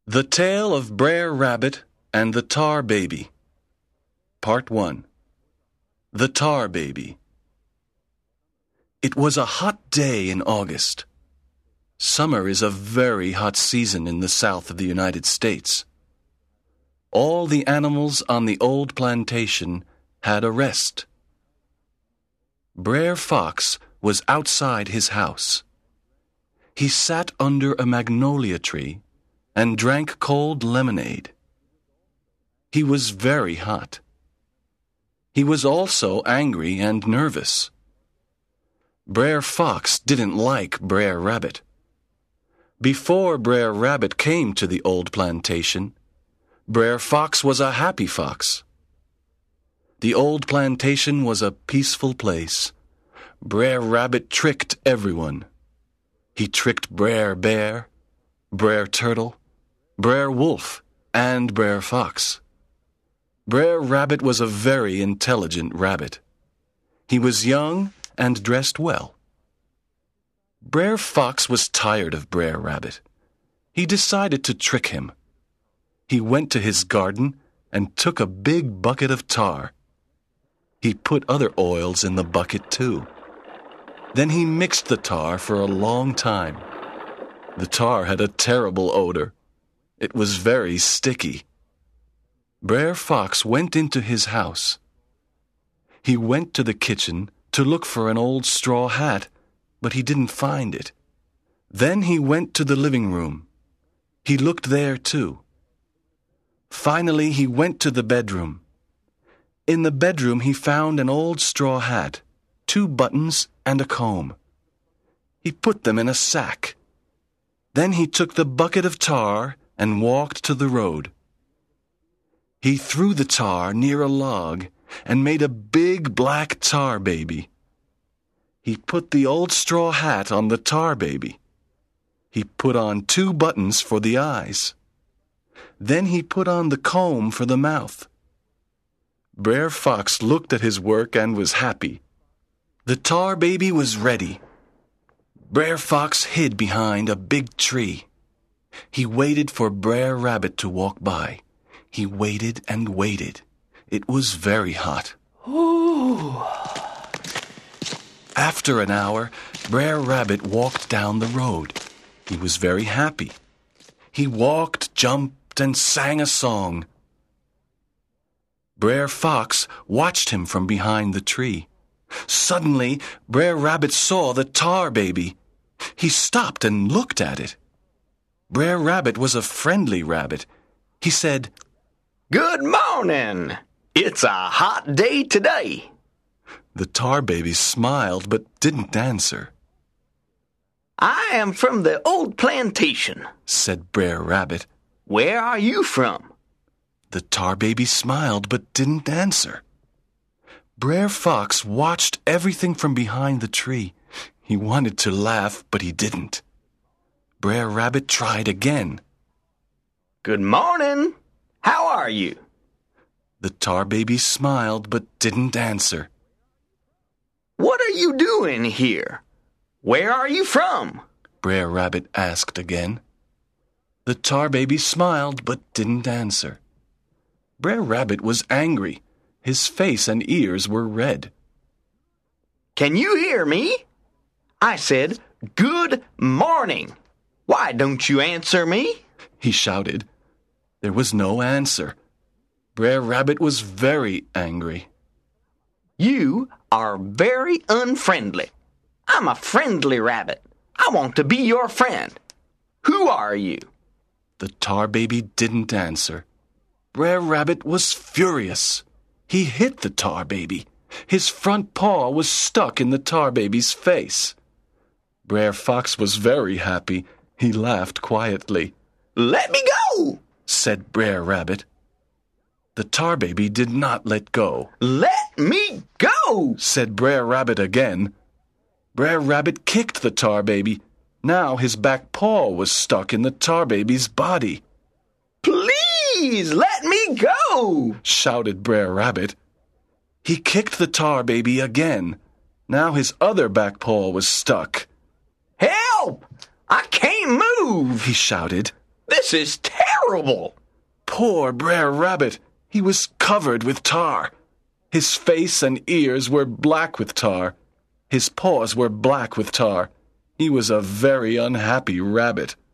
The Tale of Brer Rabbit and the Tar Baby. Part 1. The Tar Baby. It was a hot day in August. Summer is a very hot season in the south of the United States. All the animals on the old plantation had a rest. Brer Fox was outside his house. He sat under a magnolia tree and drank cold lemonade. He was very hot. He was also angry and nervous. Brer Fox didn't like Brer Rabbit. Before Brer Rabbit came to the old plantation, Brer Fox was a happy fox. The old plantation was a peaceful place. Brer Rabbit tricked everyone. He tricked Brer Bear, Brer Turtle, Brer Wolf, and Brer Fox. Brer Rabbit was a very intelligent rabbit. He was young and dressed well. Brer Fox was tired of Brer Rabbit. He decided to trick him. He went to his garden and took a big bucket of tar. He put other oils in the bucket too. Then he mixed the tar for a long time. The tar had a terrible odor. It was very sticky. Brer Fox went into his house. He went to the kitchen to look for an old straw hat, but he didn't find it. Then he went to the living room. He looked there too. Finally, he went to the bedroom. In the bedroom, he found an old straw hat, 2 buttons, and a comb. He put them in a sack. Then he took the bucket of tar and walked to the road. He threw the tar near a log and made a big black tar baby. He put the old straw hat on the tar baby. He put on 2 buttons for the eyes. Then he put on the comb for the mouth. Brer Fox looked at his work and was happy. The tar baby was ready. Brer Fox hid behind a big tree. He waited for Brer Rabbit to walk by. He waited and waited. It was very hot. Ooh. After an hour, Brer Rabbit walked down the road. He was very happy. He walked, jumped, and sang a song. Brer Fox watched him from behind the tree. Suddenly, Brer Rabbit saw the tar baby. He stopped and looked at it. Brer Rabbit was a friendly rabbit. He said, Good morning. It's a hot day today. The tar baby smiled but didn't answer. I am from the old plantation, said Brer Rabbit. Where are you from? The tar baby smiled but didn't answer. Brer Fox watched everything from behind the tree. He wanted to laugh, but he didn't. Brer Rabbit tried again. Good morning. How are you? The tar baby smiled but didn't answer. What are you doing here? Where are you from? Brer Rabbit asked again. The tar baby smiled but didn't answer. Brer Rabbit was angry. His face and ears were red. Can you hear me? I said, good morning. Why don't you answer me? He shouted. There was no answer. Brer Rabbit was very angry. You are very unfriendly. I'm a friendly rabbit. I want to be your friend. Who are you? The tar baby didn't answer. Brer Rabbit was furious. He hit the tar baby. His front paw was stuck in the tar baby's face. Brer Fox was very happy. He laughed quietly. Let me go, said Brer Rabbit. The tar baby did not let go. Let me go, said Brer Rabbit again. Brer Rabbit kicked the tar baby. Now his back paw was stuck in the tar baby's body. Please let me go, shouted Brer Rabbit. He kicked the tar baby again. Now his other back paw was stuck. Help! I can't move, he shouted. This is terrible. horrible. Poor Brer Rabbit! He was covered with tar. His face and ears were black with tar. His paws were black with tar. He was a very unhappy rabbit.